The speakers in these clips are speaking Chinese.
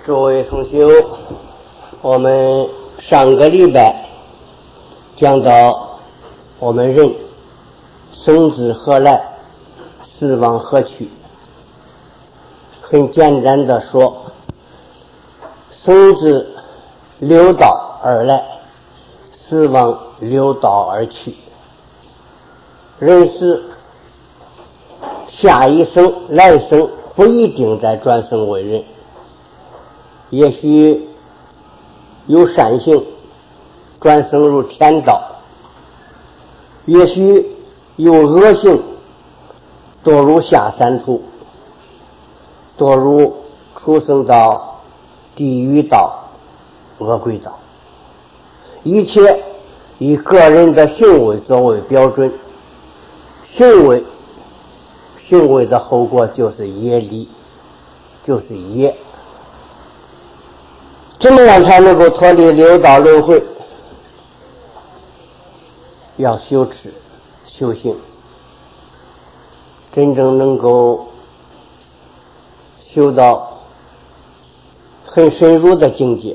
诸位同修，我们上个礼拜讲到我们人生之何来，死亡何去。很简单的说，生之六道而来，死亡六道而去。人是下一生来生不一定再转生为人，也许有善行转生入天道，也许有恶行堕入下三途，堕入畜生道、地狱道、恶鬼道。一切以个人的行为作为标准，行为的后果就是业力，就是业。怎么样才能够脱离六道轮回？要修持修行，真正能够修到很深入的境界，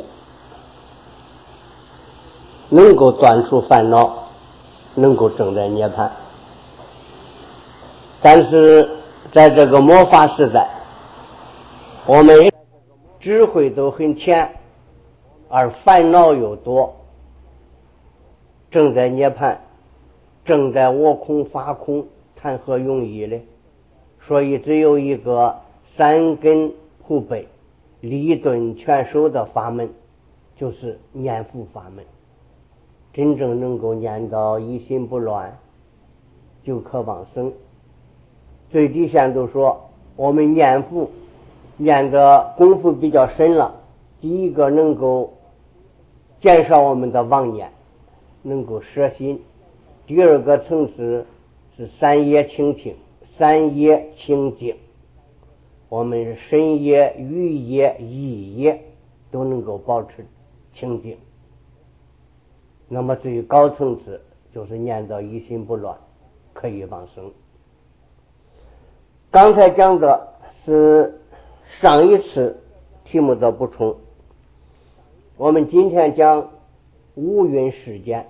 能够断除烦恼，能够证得涅槃。但是在这个末法时代，我们智慧都很浅，而烦恼又多，正在涅槃，正在我空法空，谈何容易呢？所以只有一个三根普被、理顿全收的法门，就是念佛法门。真正能够念到一心不乱，就可往生。最低限度说，我们念佛念的功夫比较深了，第一个能够减少我们的妄念，能够摄心。第二个层次是三业清净，三业清净，我们身业、语业、意业都能够保持清净。那么最高层次就是念到一心不乱，可以往生。刚才讲的是上一次题目的补充，我们今天讲五蕴世间。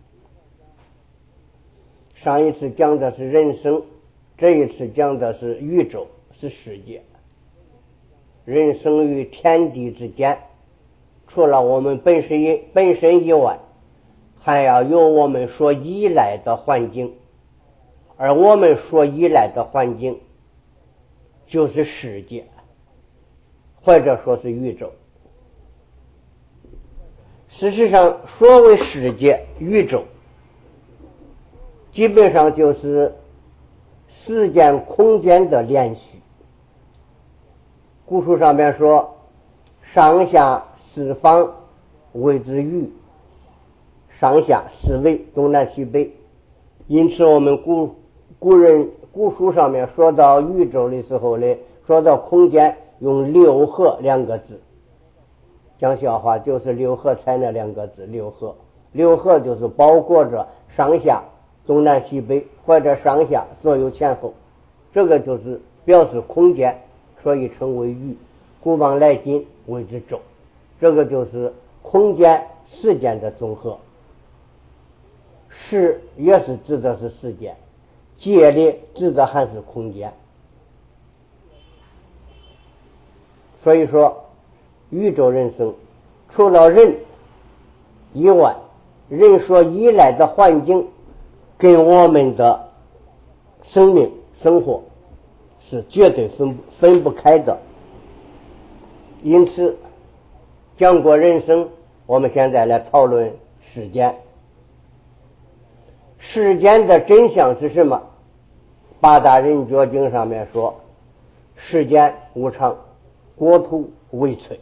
上一次讲的是人生，这一次讲的是宇宙，是世界。人生于天地之间，除了我们本身以外，还要有我们所依赖的环境，而我们所依赖的环境就是世界，或者说是宇宙。事实上，所谓世界、宇宙，基本上就是时间空间的连续。古书上面说，上下四方谓之域，上下四维，东南西北。因此我们古书上面说到宇宙的时候呢，说到空间，用六合两个字。讲笑话就是六合彩那两个字，六合。六合就是包括着上下东南西北，或者上下左右前后，这个就是表示空间，所以称为域。古往来今谓之周，这个就是空间时间的总和。时也是指的是时间，界里指的还是空间。所以说宇宙人生除了人以外，人所依赖的环境跟我们的生命生活是绝对分不开的。因此讲过人生，我们现在来讨论世间。世间的真相是什么？八大人觉经上面说，世间无常，国土危脆。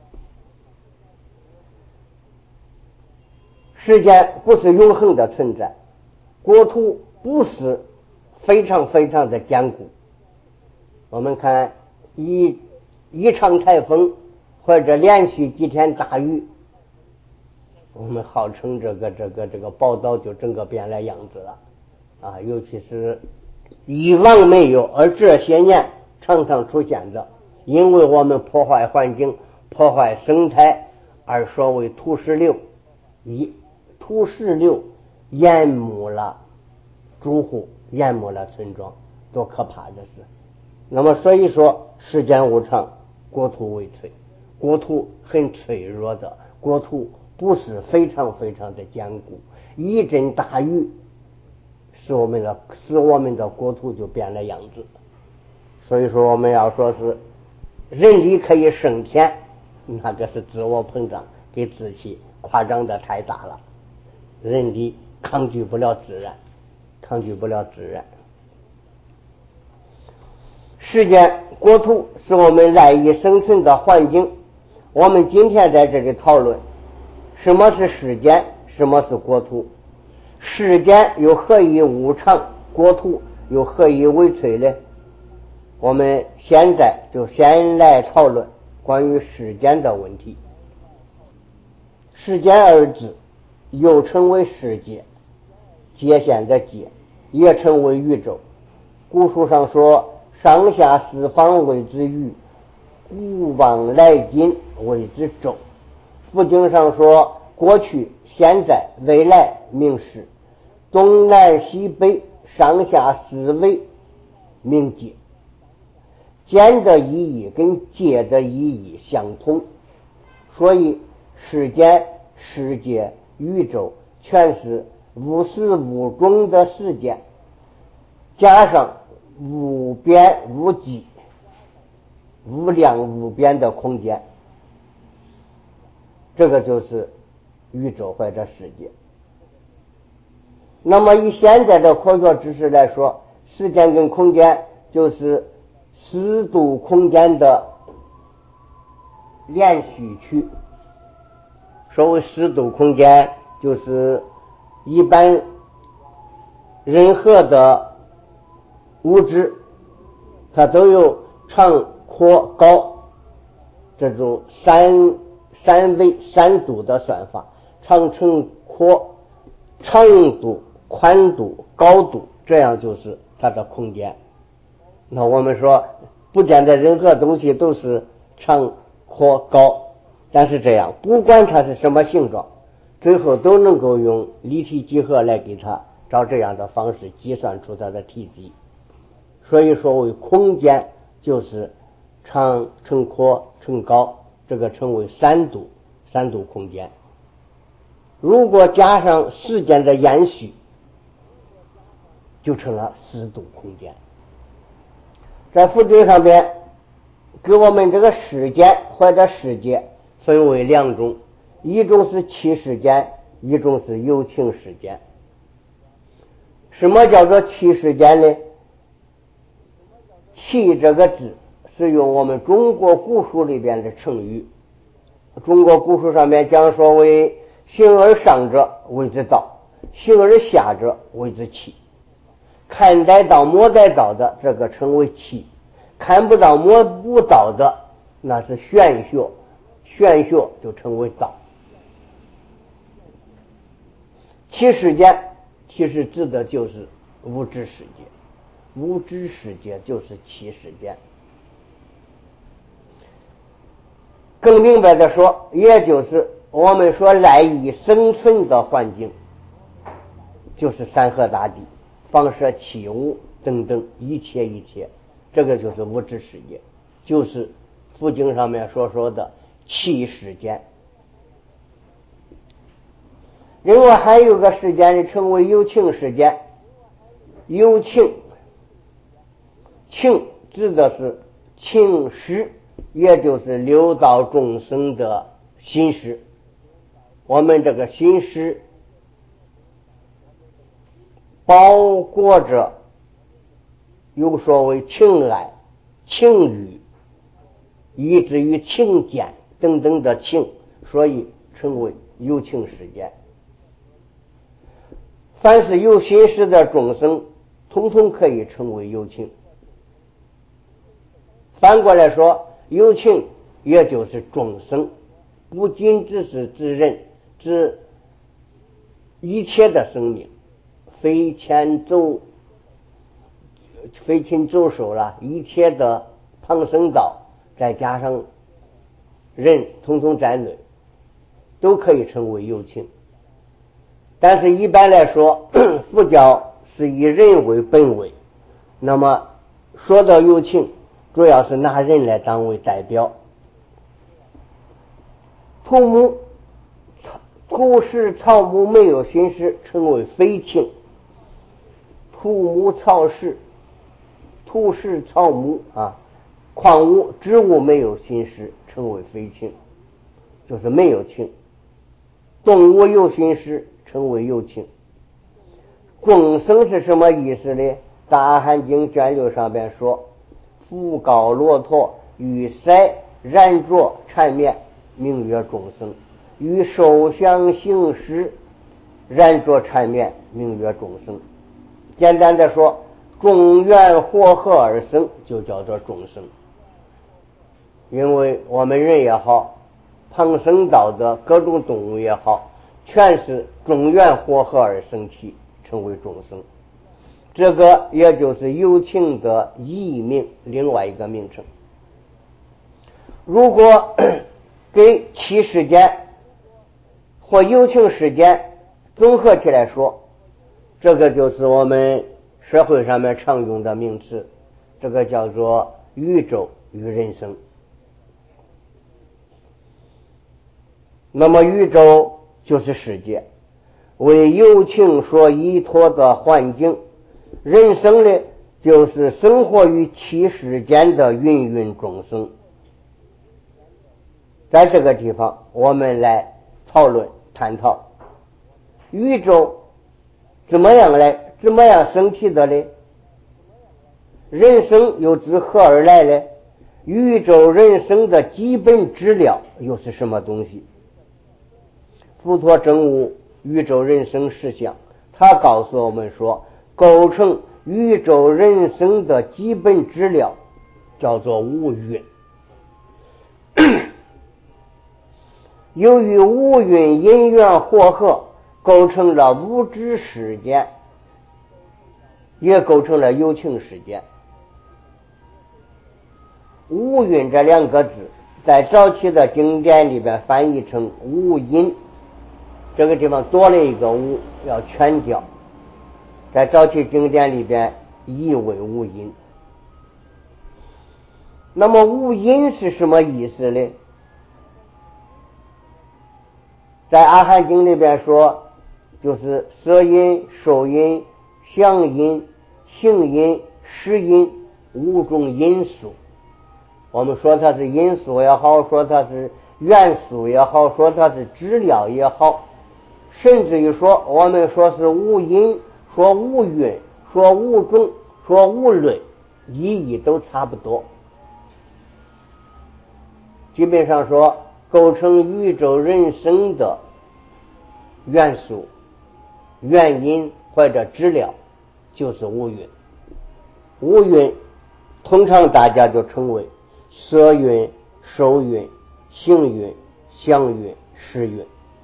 世间不是永恒的存在，国土不是非常非常的坚固。我们看一场台风或者连续几天大雨，我们号称这个宝岛就整个变了样子了啊！尤其是以往没有，而这些年常常出现的，因为我们破坏环境， 破坏生态，而说为土石流，土石流淹没了住户，淹没了村庄，多可怕的事。那么所以说世间无常，国土为脆，国土很脆弱的，国土不是非常非常的坚固，一阵大雨使我们的国土就变了样子。所以说我们要说是人力可以胜天，那个是自我膨胀，给自己夸张的太大了。人力抗拒不了自然，抗拒不了自然。时间、国土是我们赖以生存的环境。我们今天在这里讨论什么是时间，什么是国土，时间又何以无常，国土又何以为脆呢？我们现在就先来讨论关于时间的问题。时间二字又称为世界，界限的界，也称为宇宙。古书上说上下四方谓之宇，古往来今谓之周。佛经上说过去、现在、未来名时，东南西北上下四维名界。间的意义跟界的意义相同，所以世间、世界、宇宙全是无始无终的时间，加上无边无际、无量无边的空间，这个就是宇宙或者世界。那么以现在的科学知识来说，时间跟空间就是四度空间的连续区。所谓四度空间，就是一般任何的物质它都有长、阔、高这种三维三度的算法，长、乘、阔、长度、宽度、高度，这样就是它的空间。那我们说不见得任何东西都是长、阔、高，但是这样不管它是什么形状，最后都能够用立体几何来给它照这样的方式计算出它的体积。所以说为空间就是长、乘、阔、乘、高，这个称为三度空间。如果加上时间的延续，就成了四度空间。在佛经上边给我们这个时间或者世界分为两种，一种是气时间，一种是有情时间。什么叫做气时间呢？气这个字是用我们中国古书里边的成语。中国古书上面讲说为形而上者谓之道，形而下者谓之气。看得到摸得到的这个称为气，看不到摸不到的那是玄学，玄学就称为道。气时间其实指的就是物质世界，物质世界就是气时间。更明白的说，也就是我们说赖以生存的环境，就是山河大地、放射器物等等一切，这个就是物质世界，就是佛经上面所说的气时间。另外还有个时间称为有情时间。有情，情指的是情识，也就是六道众生的心识。我们这个心识包裹着有所谓情爱、情欲，以至于情见等等的情，所以称为有情时间。凡是有心识的众生，统统可以称为有情。反过来说，有情也就是众生，不仅只是指人，指一切的生命，飞禽走兽了，一切的旁生道，再加上人统统在内，都可以称为有情。但是一般来说，佛教是以人为本位，那么说到有情，主要是拿人来当为代表。土石草木没有心识，称为非情。土木草石、土石草木矿物植物没有心识，称为非情，就是没有情。动物有心识，称为有情。众生是什么意思呢？大汉经卷6上边说，福高骆驼与塞染着缠绵，名曰众生；与受想行识染着缠绵，名曰众生。简单的说，众缘和合而生，就叫做众生。因为我们人也好，旁生道的各种动物也好，全是众缘和合而生起，称为众生。这个也就是有情的异名，另外一个名称。如果给七世间或有情世间综合起来说，这个就是我们社会上面常用的名词，这个叫做宇宙与人生。那么宇宙就是世界，为有情所依托的环境；人生呢，就是生活于七世间的芸芸众生。在这个地方，我们来讨论探讨宇宙怎么样升起的呢？人生又自何而来呢？宇宙人生的基本质料又是什么东西？佛陀证悟宇宙人生实相，他告诉我们说，构成宇宙人生的基本质料叫做五蕴。由于五蕴因缘和合，构成了物质世间，也构成了有情世间。五蕴这两个字在早期的经典里边翻译成五阴，这个地方多了一个五，要全掉，在早期经典里边译为五阴。那么五阴是什么意思呢？在阿含经里边说，就是色阴、受阴、想阴、行阴、识阴五种因素。我们说它是因素也好，说它是元素也好，说它是质料也好，甚至于说我们说是五因，说五蕴，说五种，说五类，意义都差不多。基本上说，构成宇宙人生的元素、原因或者质料就是五蕴。五蕴通常大家就称为色蕴、受蕴、行蕴、想蕴、识蕴。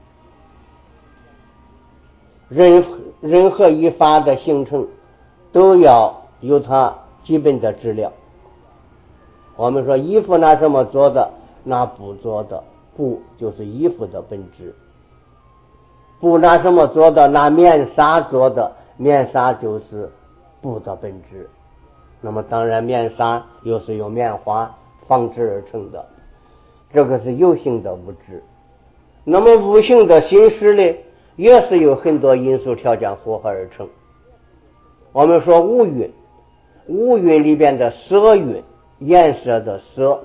任何一法的形成都要有它基本的质料。我们说衣服拿什么做的？拿布做的，布就是衣服的本质。布拿什么做的？拿棉纱做的，棉纱就是布的本质。那么当然棉纱又是由棉花纺织而成的，这个是有形的物质。那么无形的心识呢，也是有很多因素条件合合而成。我们说五蕴，五蕴里边的色蕴，颜色的色，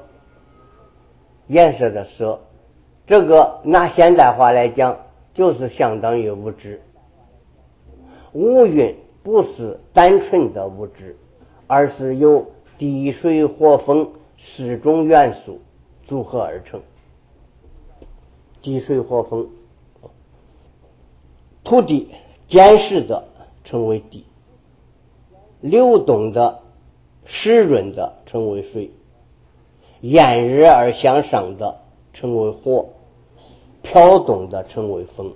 这个拿现代化来讲，就是相当于物质。五蕴不是单纯的物质，而是由地水火风四种元素组合而成。地水火风，土地坚实的称为地，流动的湿润的称为水，炎热而向上的称为火，飘动的称为风。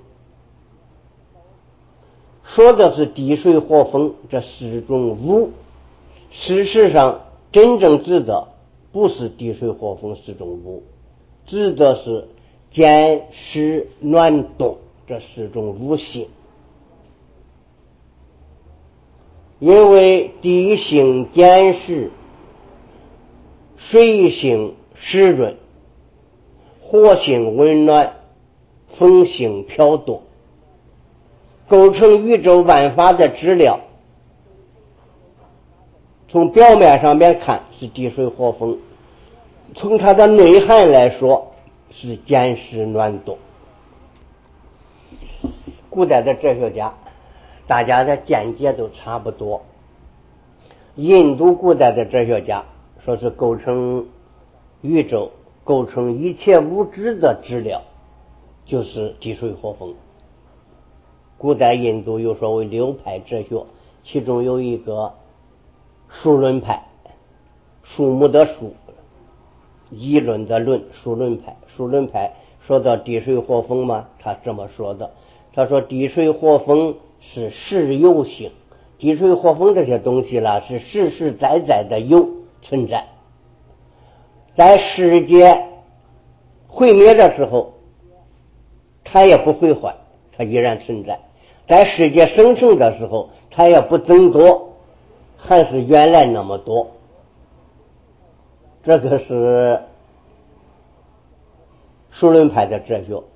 说的是地水火风这四种物，事实上真正指的不是地水火风四种物， 指的是坚湿暖冻这四种五行。因为地性坚湿，水性湿润，火性温暖，风性飘动，构成宇宙万法的质料。从表面上面看是地水火风，从它的内涵来说是坚湿暖冻。古代的哲学家大家的见解都差不多。印度古代的哲学家说是构成宇宙构成一切物质的质料就是地水火风。古代印度有所谓六派哲学，其中有一个数论派，树木的树，议论的论，数论派。数论派说到地水火风嘛，他这么说的，他说地水火风是实有性，地水火风这些东西啦是实实在在的有存在，在世界毁灭的时候它也不毁坏，它依然存在，在世界生成的时候它也不增多，还是原来那么多。这个是数论派的哲学。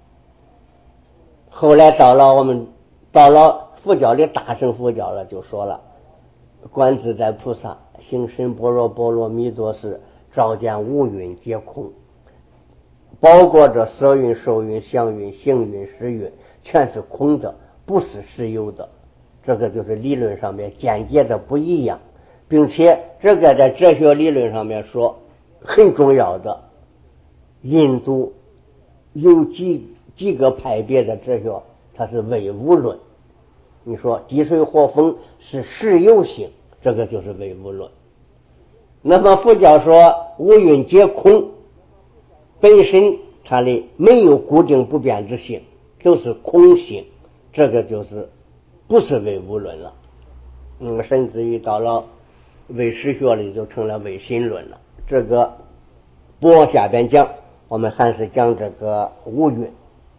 后来到了佛教的大乘佛教了，就说了观自在菩萨行深般若波罗蜜多时，照见五蕴皆空，包括着色蕴、受蕴、想蕴、行蕴、识蕴，全是空的，不是实有的。这个就是理论上面见解的不一样，并且这个在哲学理论上面说很重要的。印度有几个派别的哲学，它是唯物论。你说地水火风是实有性，这个就是唯物论。那么佛教说五蕴皆空，本身它的没有固定不变之性，就是空性，这个就是不是唯物论了。甚至于到了唯识学里就成了唯心论了。这个不往下边讲，我们还是讲这个五蕴。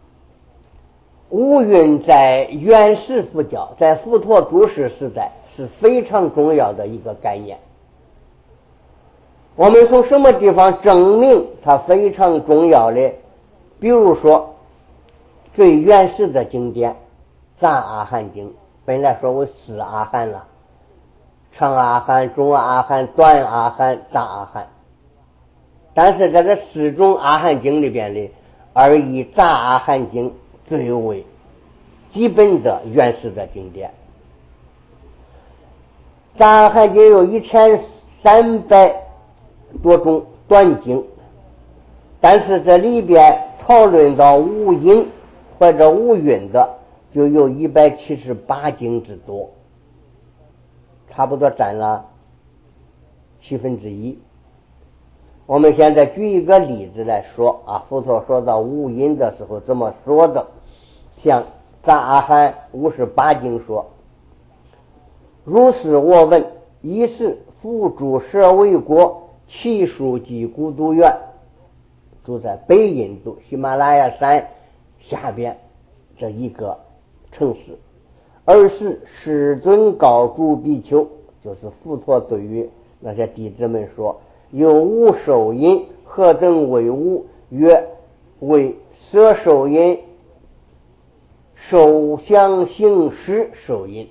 五蕴在原始佛教，在佛陀住世时代是非常重要的一个概念。我们从什么地方证明它非常重要的？比如说最原始的经典杂阿含经，本来说为四阿含了，长阿含、中阿含、短阿含、杂阿含。但是在这四种阿含经里边的，而以杂阿含经最为基本的原始的经典。杂阿含经有1300多种短经，但是这里边讨论到五音或者五蕴的就有178经之多，差不多占了1/7。我们现在举一个例子来说啊，佛陀说到五音的时候怎么说的？像杂阿含58经说：如是我闻，一是复诸舍卫国，其数即孤独园，住在北印度喜马拉雅山下边这一个城市。二是世尊告诸比丘，就是佛陀对于那些弟子们说：有无受因，何等为无？曰：为色受因，受想行识受因。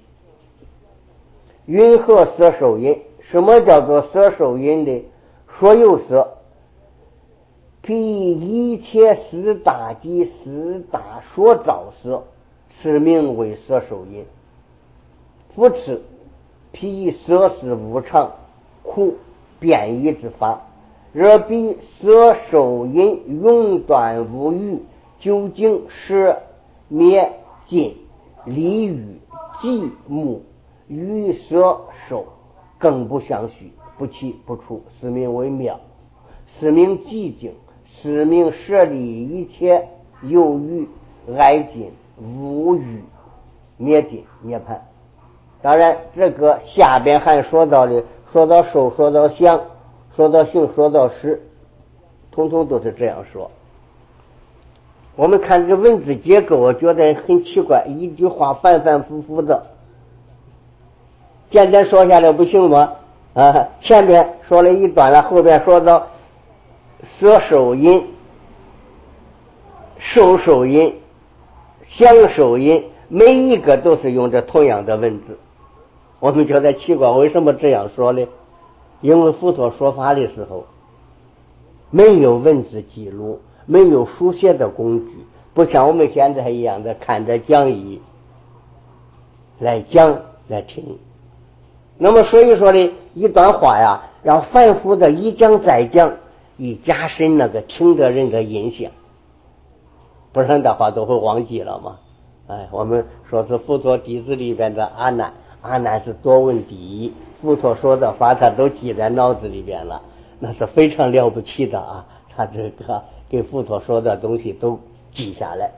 云何色受因？什么叫做色受因呢？说有色，譬一切四大及四大所造色，此名为色受因。复次，譬色是无常、苦、变异之法，若彼色受因永断无余，究竟舍灭尽离欲寂目与色受，更不相续，不起不除，是名为妙，是名寂静，是名舍离一切有余爱尽无欲灭尽涅槃。当然这个下边还说到的，说到受，说到想，说到行，说到识， 通通都是这样说。我们看这个文字结构，我觉得很奇怪，一句话反反复复的，简单说下来不行吗？前面说了一段了，后边说到色受因、受受因、想受因，每一个都是用着同样的文字。我们觉得奇怪，为什么这样说呢？因为佛陀说法的时候没有文字记录，没有书写的工具，不像我们现在一样的看着讲义来讲来听。那么所以说呢，一段话呀，要反复的一讲再讲，以加深那个听的人的印象，不然的话都会忘记了嘛。我们说是佛陀弟子里边的阿难，阿难是多闻第一，佛陀说的话他都记在脑子里边了，那是非常了不起的啊！他这个给佛陀说的东西都记下来。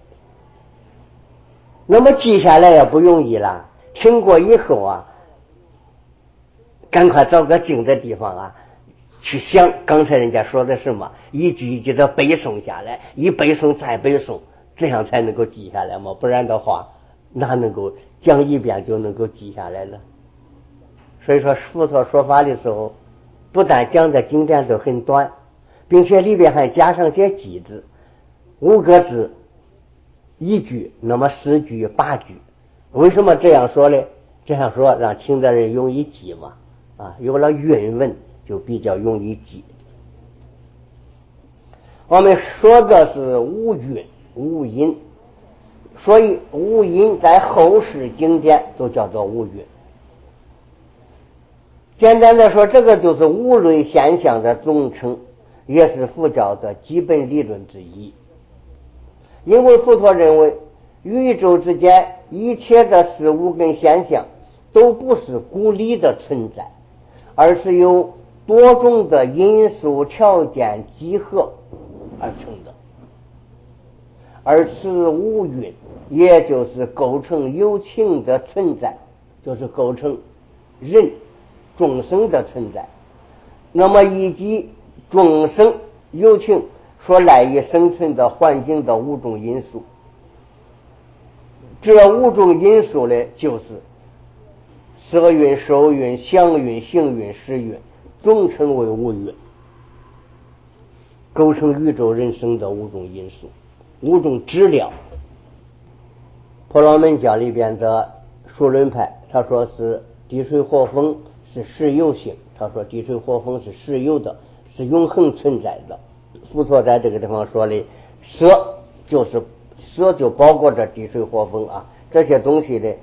那么记下来也不容易了，听过以后啊，赶快找个静的地方啊，去想刚才人家说的什么，一句一句的背诵下来，一背诵再背诵，这样才能够记下来嘛，不然的话哪能够讲一遍就能够记下来了。所以说佛陀说法的时候，不但讲的经典都很短，并且里边还加上些句子，5个字一句，那么10句8句。为什么这样说呢？这样说让听的人容易记嘛，有了韵文就比较容易记。我们说的是无韵无音，所以无音在后世经典都叫做无韵。简单的说，这个就是无论现象的总称，也是佛教的基本理论之一。因为佛陀认为宇宙之间一切的事物跟现象都不是孤立的存在，而是由多种的因素条件集合而成的，而此无蕴也就是构成有情的存在，就是构成人众生的存在。那么以及众生有情所赖以生存的环境的5种因素，这5种因素呢，就是色蕴、受蕴、想蕴、行蕴、识蕴，总称为无蕴，构成宇宙人生的5种因素，5种质料。婆罗门教里边的数论派，他说是地水火风是实有性，他说地水火风是实有的，是永恒存在的。佛陀在这个地方说的色，就是色就包括着地水火风这些东西呢，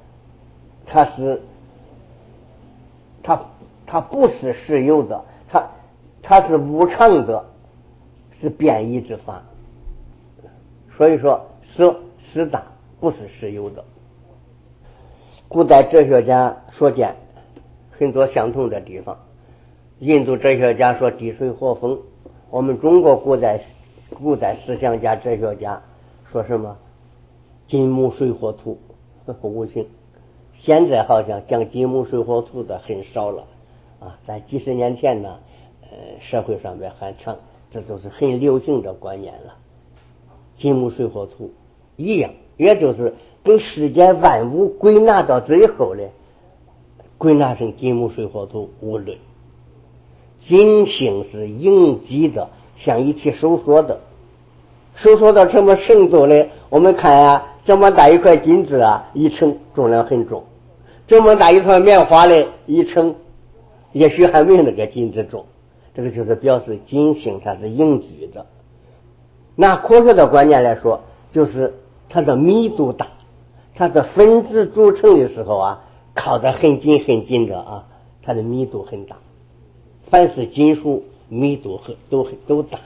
它不是实有的，它是无常的，是变异之法。所以说色实大，不是实有的。古代哲学家所见很多相同的地方。印度哲学家说地水火风，我们中国古代思想家哲学家说什么金木水火土五行。现在好像讲金木水火土的很少了在几十年前呢，社会上面还常，这都是很流行的观念了。金木水火土一样，也就是给世间万物归纳到最后呢，归纳成金木水火土5类。金星是应激的，像一体收缩的，收缩到什么程度呢？我们看这么大一块金子一称重量很重，这么大一团棉花呢，一称也许还没有那个金子重。这个就是表示金星它是凝聚的。拿科学的观念来说，就是它的密度大，它的分子组成的时候靠得很紧很紧的它的密度很大。凡是金属密度都大。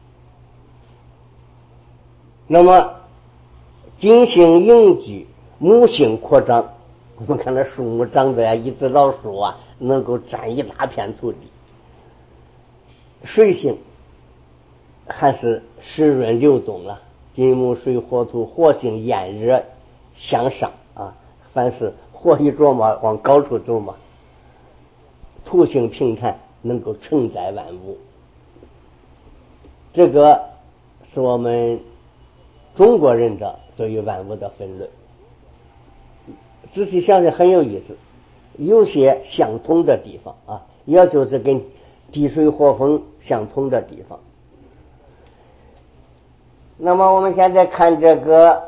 那么金星凝聚，木星扩张，我们看到树木长得一只老鼠能够占一大片土地。水星还是湿润流动了，金木水火土，火星炎热向上凡是火一着嘛，往高处走嘛。土星平坦，能够承载万物。 这个是我们中国人的对于万物的分类。仔细想想很有意思，有些相通的地方啊，也就是跟地水火风相通的地方。那么我们现在看这个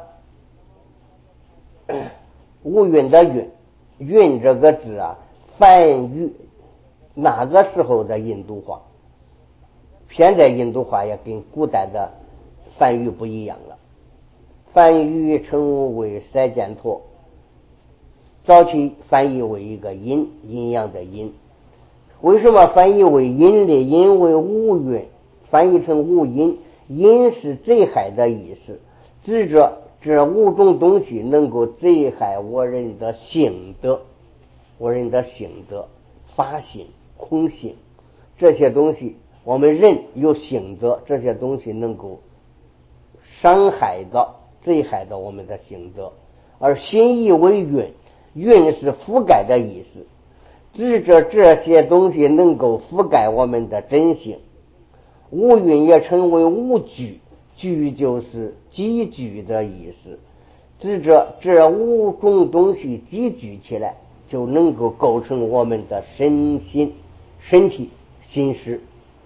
乌云的云，云这个字啊，梵语哪个时候的印度话？现在印度话也跟古代的梵语不一样了。梵语称为塞犍陀，早期翻译为一个阴，阴阳的阴。为什么翻译为阴呢？因为乌云翻译成乌阴，阴是灾害的意思，指着这五种东西能够灾害我人的性德，我人的性德、法性、空性，这些东西我们人有性德，这些东西能够伤害到、灾害到我们的性德。而心意为云，云是覆盖的意思，指着这些东西能够覆盖我们的真性。乌云也称为乌聚，聚就是积聚的意思，指着这五种东西积聚起来，就能够构成我们的身体心识。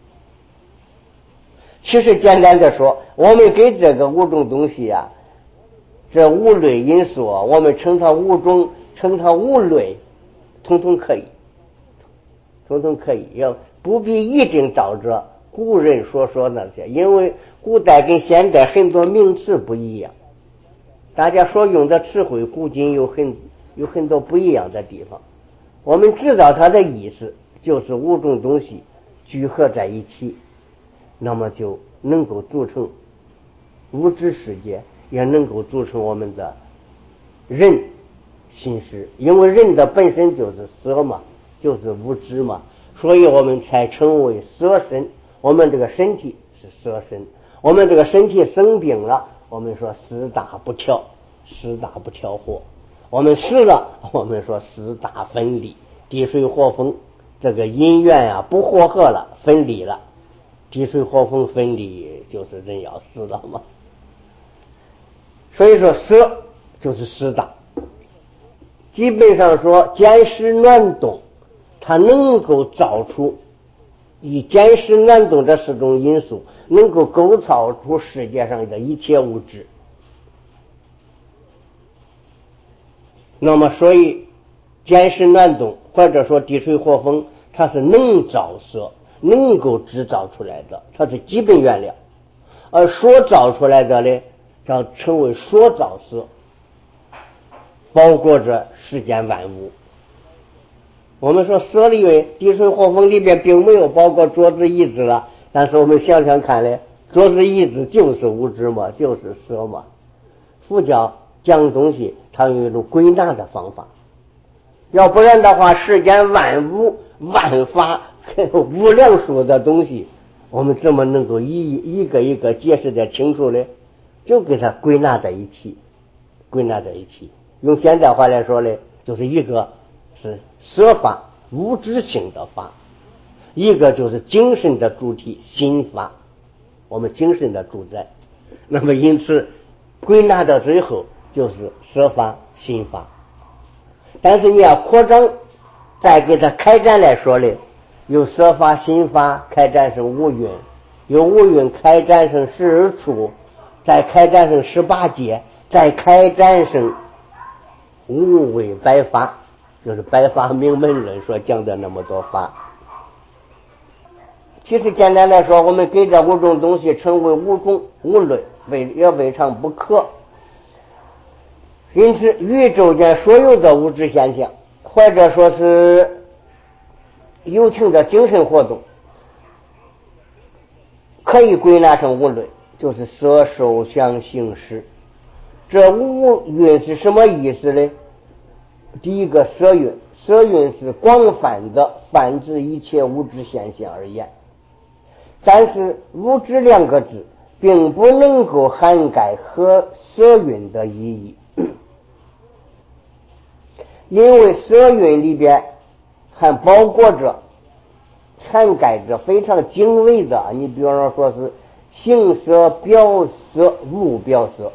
其实简单的说，我们给这个五种东西啊，这五类因素，我们称它五种，称它五类，统统可以，要不必一定照着古人所说那些，因为古代跟现代很多名词不一样，大家所用的词汇古今有很多不一样的地方。我们知道它的意思，就是五种东西聚合在一起，那么就能够组成物质世界，也能够组成我们的人心识。因为人的本身就是色嘛，就是物质嘛，所以我们才称为色身。我们这个身体是色身，我们这个身体生病了，我们说四大不调和。我们死了，我们说四大分离，地水火风这个因缘啊不和合了，分离了，地水火风分离就是人要死了嘛。所以说色就是四大，基本上说坚湿暖动，它能够造出以坚湿暖动这四种因素，能够构造出世界上的一切物质。那么所以坚湿暖动或者说地水火风，它是能造色，能够制造出来的，它是基本原料。而所造出来的呢，叫称为所造色，包括着世间万物。我们说色里面地水火风里边并没有包括桌子椅子了，但是我们想想看呢，桌子椅子就是物质嘛，就是色嘛。佛教讲东西它有一种归纳的方法，要不然的话世间万物万法无量数的东西，我们怎么能够一个一个解释的清楚呢？就给它归纳在一起。用现代话来说呢，就是一个是色法，物质性的法，一个就是精神的主体心法，我们精神的主宰。那么因此归纳到最后就是色法心法。但是你要扩张再给它开展来说呢，由色法心法开展成五蕴，由五蕴开展成12处，再开展成18界，再开展成无为百法，就是百法明门论所讲的那么多法。其实简单来说，我们给这五种东西称为五种五类，也未尝不可。因此宇宙间所有的物质现象，或者说是有情的精神活动，可以归纳成五类，就是色受想行识。这五蕴是什么意思呢？第一个色蕴，色蕴是广泛的泛指一切物质现象而言，但是物质两个字并不能够涵盖和色蕴的意义，因为色蕴里边还包括着涵盖着非常精微的，你比方说是性色、表色、无表色。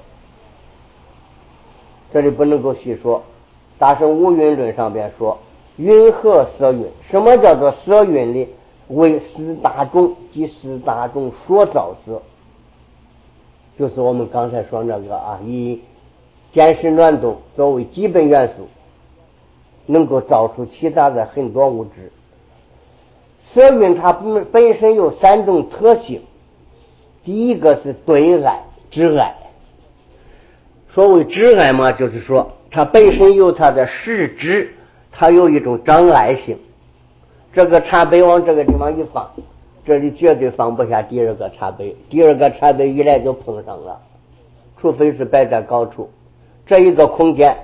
这里不能够细说。大乘无云论上边说，云何色云？什么叫做色云呢？为四大众及四大众所造色，就是我们刚才说那个以坚实暖动作为基本元素，能够造出其他的很多物质。色云它本身有三种特性，第一个是对爱、知爱。所谓知爱嘛，就是说它本身有它的实质，它有一种障碍性。这个茶杯往这个地方一放，这里绝对放不下第二个茶杯，第二个茶杯一来就碰上了，除非是摆在高处。这一个空间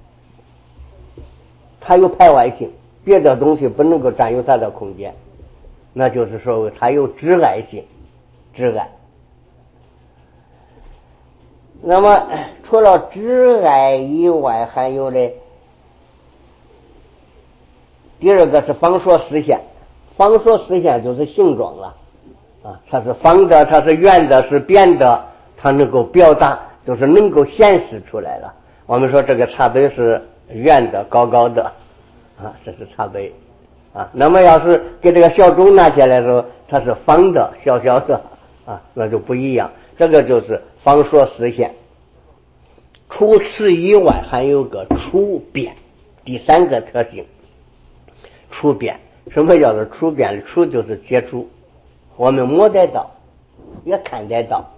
它有排外性，别的东西不能够占有它的空间，那就是说它有知爱性，知爱。那么除了知爱以外，还有呢，第二个是方所实现。方所实现就是形状了它是方的，它是圆的，是扁的，它能够表达，就是能够显示出来了。我们说这个茶杯是圆的，高高的这是茶杯那么要是给这个小钟拿起来的时候，它是方的，小小的那就不一样。这个就是方所实现。除此以外，还有个处变，第三个特性，处变。什么叫做处变？处就是接触，我们摸得到，也看得到，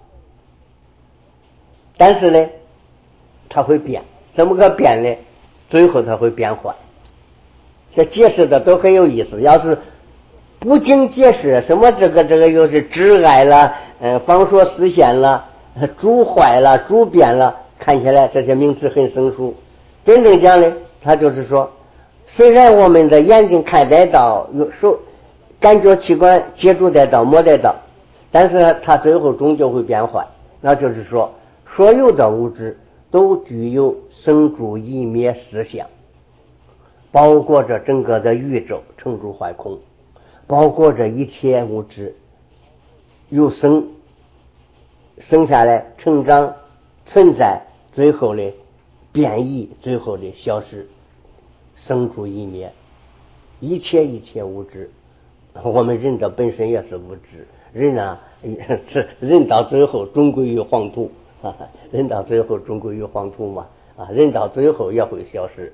但是呢，它会变。怎么个变呢？最后它会变坏。这解释的都很有意思。要是不经解释，什么这个又是知爱了，方所实现了，主坏了，主变了，看起来这些名词很生疏。真正讲呢，它就是说，虽然我们的眼睛看得到，有手感觉器官接触得到，摸得到，但是它最后终究会变坏。那就是说，所有的物质都具有生住异灭实相，包括着整个的宇宙成住坏空，包括着一切物质由生下来，成长存在，最后的变异，最后的消失，生住异灭。一切物质，我们人的本身也是物质，人到最后终归于黄土人到最后终归于黄土嘛人到最后也会消失。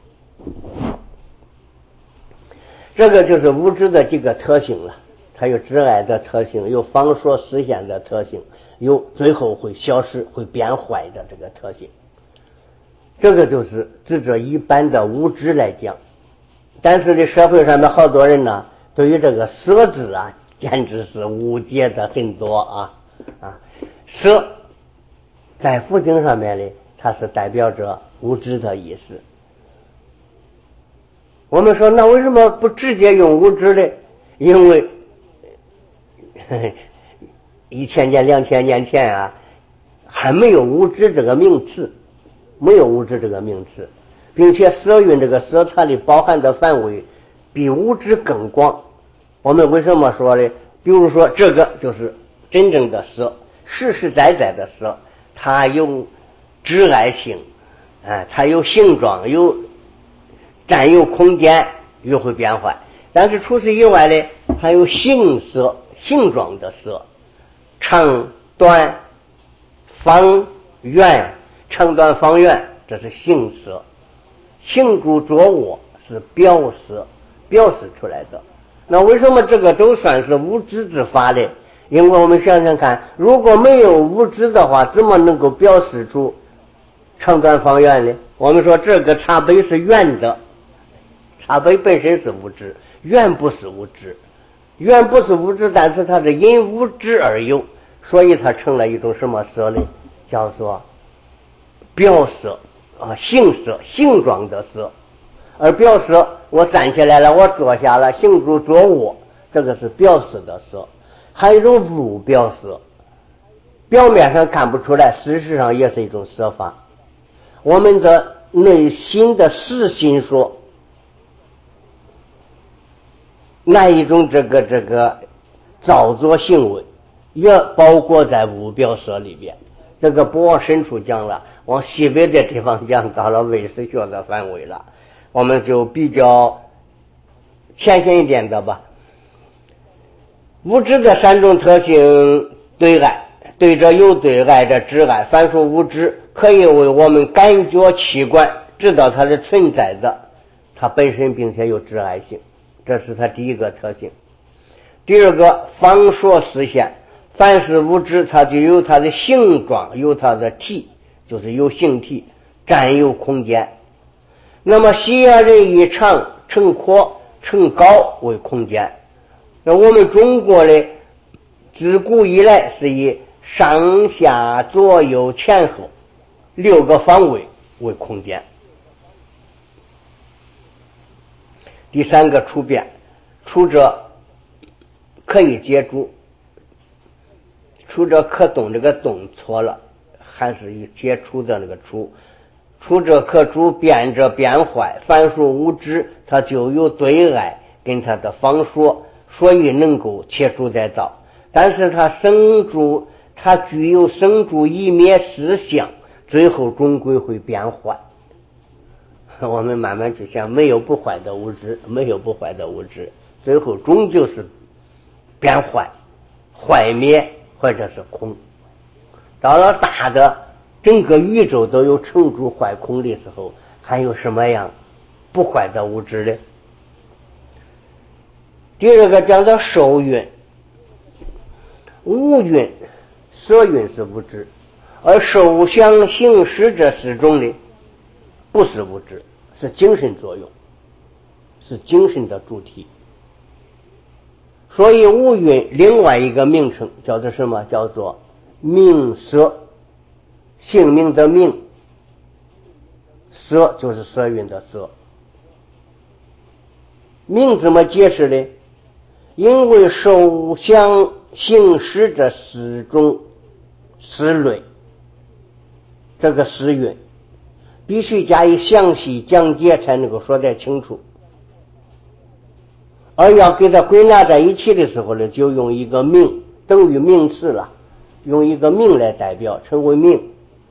这个就是物质的几个特性了。它有知爱的特性，有方所实现的特性，有最后会消失会变坏的这个特性。这个就是指着一般的物质来讲。但是这社会上的好多人呢，对于这个色字简直是误解的很多色在佛经上面呢，它是代表着物质的意思。我们说那为什么不直接用物质呢？因为1000年2000年前还没有物质这个名词，没有物质这个名词，并且色蕴这个色它的包含的范围比物质更广。我们为什么说呢？比如说这个就是真正的色，实实在在的色，它有知爱性它有形状，占有空间，又会变坏。但是除此以外呢，还有形色，形状的色，长短方圆，长短方圆，这是形色。形住着我是表色，表示出来的。那为什么这个都算是物质之法呢？因为我们想想看，如果没有物质的话，怎么能够表示出长短方圆呢？我们说这个茶杯是圆的，茶杯本身是物质，圆不是物质，圆不是物质，但是它是因物质而有，所以它成了一种什么色呢？叫做表色形色，形状的色。而表色，我站起来了，我坐下了，形住着我，这个是表示的色。还有一种无表色，表面上看不出来，事实上也是一种色法。我们的内心的实心说，那一种这个造作行为， 也包括在无表色里边。这个不往深处讲了，往西北的地方讲，到了唯识学的范围了，我们就比较浅显一点的吧。物质的三种特性：对爱，对着有对，爱着知爱。凡属物质，可以为我们感觉器官知道它是存在的，它本身并且有知爱性，这是它第一个特性。第二个，方所实现，凡是物质，它就有它的形状，有它的体，就是有形体，占有空间。那么西洋人以长、乘阔、乘高为空间，那我们中国的自古以来是以上下左右前后6个方位为空间。第三个，处变，处者可以接住，处者可动，这个动错了，还是以接触的那个处。处者可主，变者变坏。凡属物质，它就有对爱跟它的方所，所以能够切除再造。但是它具有生住异灭思想，最后终归会变坏。我们慢慢去想，没有不坏的物质，没有不坏的物质，最后终究是变坏、坏灭或者是空。到了大的整个宇宙都有成住坏空的时候，还有什么样不坏的物质呢？第二个讲到受蕴，无蕴、色蕴是物质，而受想行识这4种呢，不是物质，是精神作用，是精神的主体。所以无蕴另外一个名称叫做什么？叫做名色。姓名的名，色就是色蕴的色。名怎么解释呢？因为受想行识这4种思类，这个思蕴必须加以详细讲解才能够说得清楚。而要给它归纳在一起的时候呢，就用一个名，等于名词了，用一个名来代表，称为名。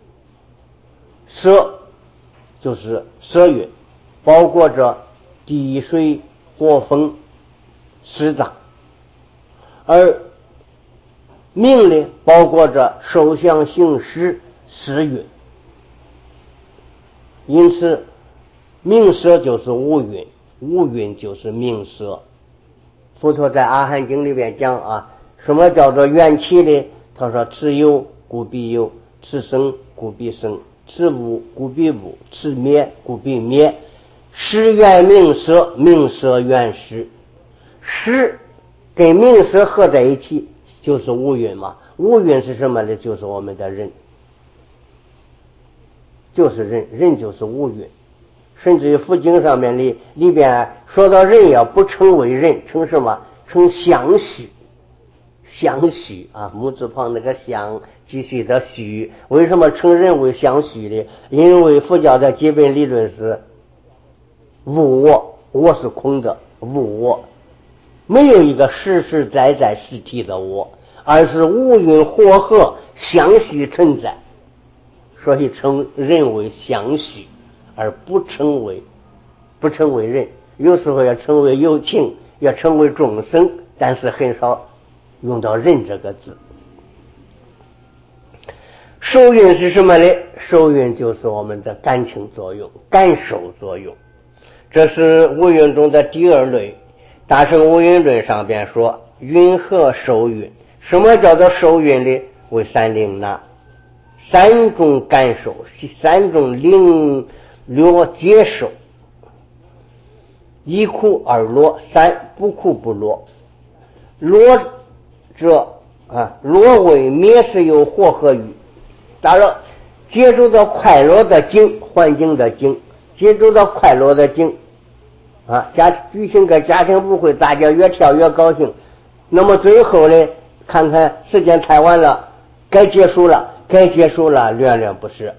色就是色蕴，包括着地水火风湿脏，而名呢，包括着受想行识识蕴。因此名色就是无蕴，无蕴就是名色。佛陀在阿含经里面讲啊，什么叫做缘起呢？他说：此有故彼有，此生故彼生，此无故彼无，此灭故彼灭。识缘名色，名色缘识。识跟名色合在一起就是无蕴嘛。无蕴是什么呢？就是我们的人，就是人，人就是无蕴。甚至于佛经上面里边说到人要不称为人，称什么？称相续。相续啊，木字旁那个相，继续的续。为什么称人为相续呢？因为佛教的基本理论是无我，我是空的，无我，没有一个实实在在实体的我，而是无蕴和合相续存在，所以称人为相续，而不称为人。有时候要称为有情，要称为众生，但是很少用到人这个字。受蕴是什么呢？受蕴就是我们的感情作用，感受作用。这是五蕴中的第2类。大乘五蕴论上边说，蕴合受蕴。什么叫做受蕴呢？为3领纳，3种感受，3种领略接受。一苦二乐，3不苦不乐。乐者乐为灭是有和合语，当然接触到快乐的境，环境的境，接触到快乐的境举行个家庭舞会，大家越跳越高兴。那么最后呢，看看时间太晚了，该结束了，恋恋不舍。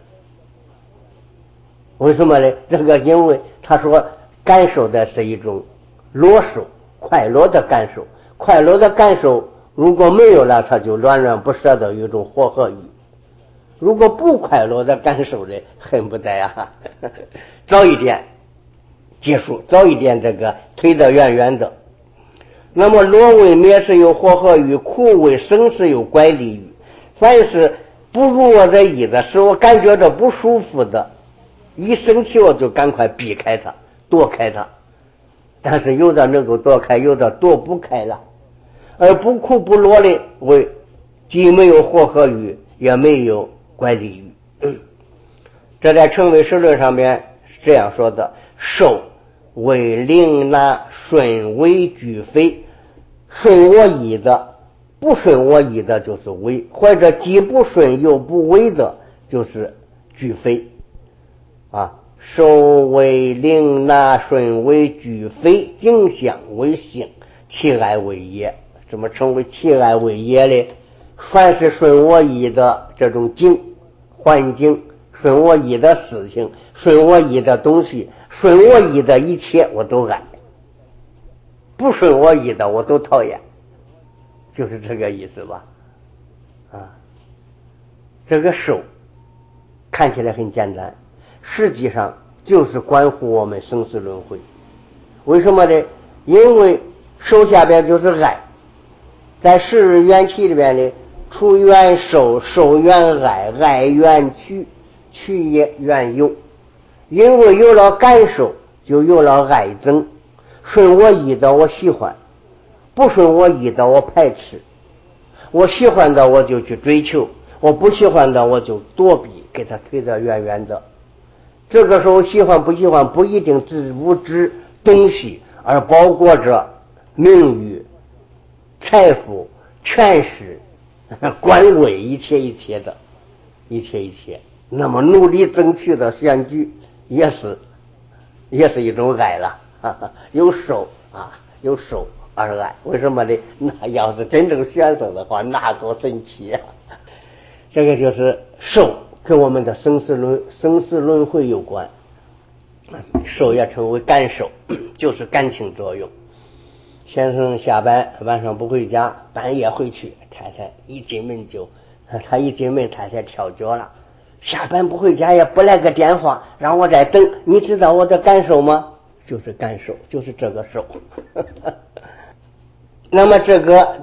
为什么呢？这个因为他说感受的是一种乐受，快乐的感受，快乐的感受如果没有了，他就恋恋不舍的有一种火和欲。如果不快乐的感受的，恨不得呀早一点结束，早一点这个推得远远的。那么乐为灭是有火和欲，苦为生是有乖离欲。凡是不如我的意的，使我感觉着不舒服的，一生气我就赶快避开它，躲开它。但是有的能够躲开，有的躲不开了。而不苦不乐的为既没有火和欲，也没有乖离欲。这在成唯识论上面是这样说的：受为令拿，顺为俱非。顺我意的，不顺我意的就是为，或者既不顺又不为的就是俱非啊。受为令拿，顺为俱非，景象为性，其爱为业。怎么称为其爱为业呢？凡是顺我意的这种境环境，顺我意的事情，顺我意的东西，顺我意的一切我都爱，不顺我意的我都讨厌，就是这个意思吧。这个受看起来很简单，实际上就是关乎我们生死轮回。为什么呢？因为受下边就是爱，在十日缘起里边呢，除缘受，受缘爱，爱缘取，取也缘有。因为有了感受，就有了爱憎。顺我意的我喜欢，不顺我意的我排斥。我喜欢的我就去追求，我不喜欢的我就躲避，给他推得远远的。这个时候喜欢不喜欢不一定指物质东西，而包括着名誉、财富、权势、官位，一切一切的，一切一切。那么努力争取的选举也是一种爱了，有受有受而爱。为什么呢？那要是真正选择的话，那多神奇啊！这个就是受跟我们的生死轮回有关。受也称为感受，就是感情作用。先生下班晚上不回家，半夜回去，太太一进门太太跳脚了。下班不回家也不来个电话让我再等，你知道我的感受吗？就是感受，就是这个受。那么这个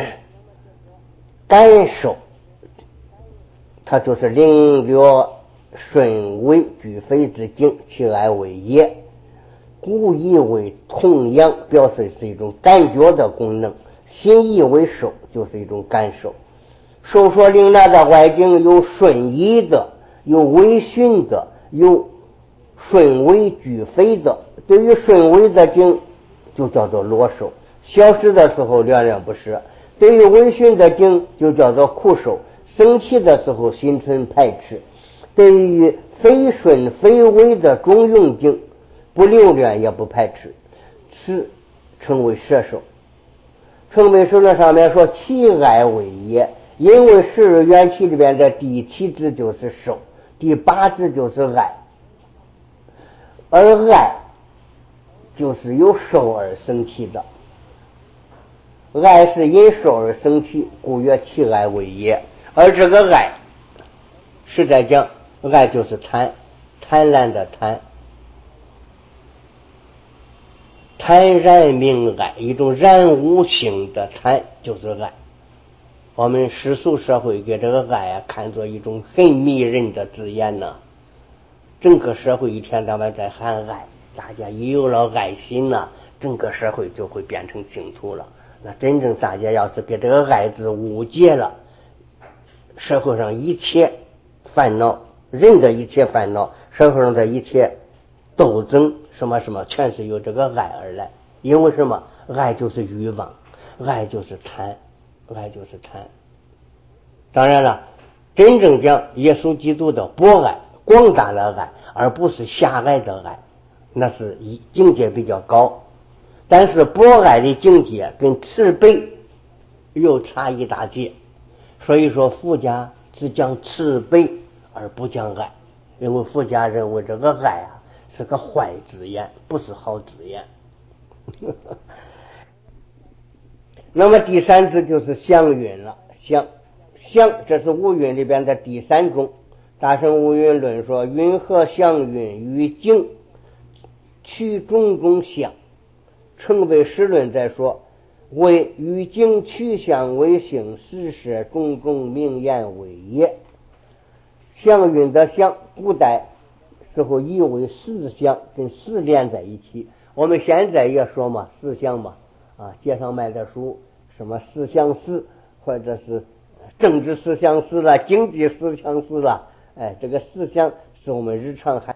感受它就是领略顺为俱非之境，其爱为业，故意为同样，表示是一种感觉的功能。心意为受，就是一种感受。受说领拿的外境有顺意的，有为循的，有顺为俱非的。对于顺为的境就叫做乐受，消失的时候恋恋不舍；对于为循的境就叫做苦受，生气的时候心存排斥；对于非顺非为的中庸境不留恋也不排斥，是称为摄受。成唯识论上面说其爱为业，因为十日缘起里边的第7支就是受，第8支就是爱，而爱就是由受而生起的，爱是因受而生起，故曰其爱为业。而这个爱是在讲，爱就是贪婪的贪，贪然名爱，一种染污性的贪就是爱。我们世俗社会给这个爱看作一种很迷人的字眼呢，整个社会一天到晚在喊爱，大家一有了爱心呢，整个社会就会变成净土了。那真正大家要是给这个爱字误解了，社会上一切烦恼，人的一切烦恼，社会上的一切斗争什么什么，全是由这个爱而来。因为什么？爱就是欲望，爱就是贪，爱就是贪。当然了，真正讲耶稣基督的博爱，广大的爱，而不是狭隘的爱，那是境界比较高。但是博爱的境界跟慈悲又差一大截。所以说佛家只讲慈悲而不讲爱，因为佛家认为这个爱是个坏字眼，不是好字眼。 那么第三字就是相允了，相这是五蕴里边的第三种。大乘五蕴论说，云何相允于境，取种种相，成为实论在说，为与境取相为性，实摄种种名言为也。相允的相，古代时候以为四相，跟四连在一起。我们现在也说嘛，四相嘛，街上卖的书，什么四相思，或者是政治四相思了，经济四相思了，这个四相是我们日常还